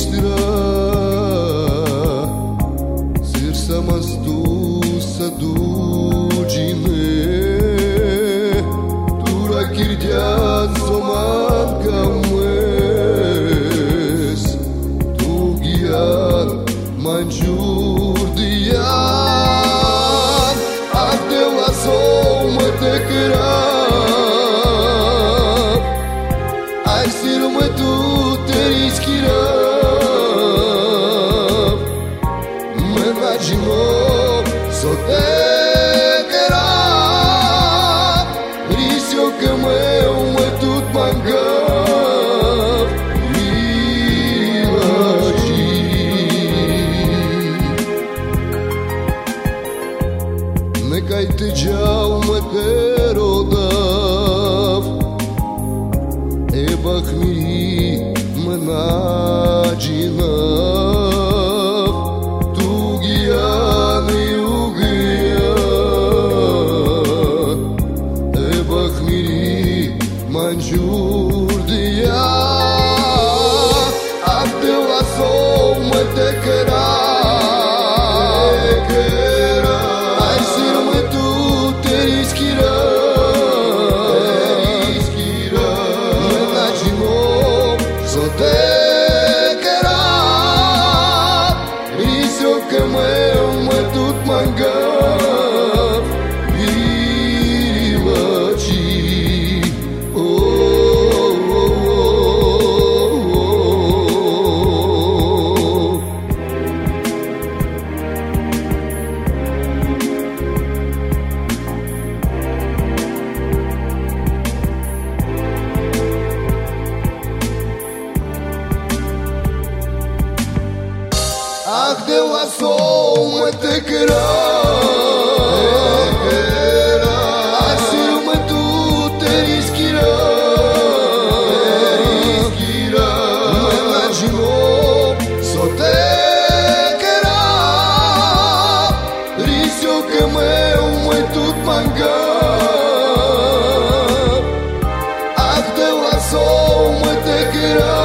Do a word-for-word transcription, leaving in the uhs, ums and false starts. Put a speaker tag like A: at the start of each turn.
A: ministra Sirsa mas tu sa dugine Tura kirdian soman kames Tu gian manjur dian Arte la soma te keram Ai sirma tu te riskiram Menagino so te keram Risio que meu me tut mangam Rilaji Nekaj te gjau me te rodav E bakmiri më nagjinav Tu gjan i ugjan E bakmiri manjur diyan Abde laso më te këra Ai sirë më tu te riskira So te keram Risio que meu me tut mangam Vilaci Oh, oh, oh, oh. Ach, de la somă te keram Ai sirma tu te riskiram Menagino so te keram Risio que meu me tut mangam Ach, de la somă te keram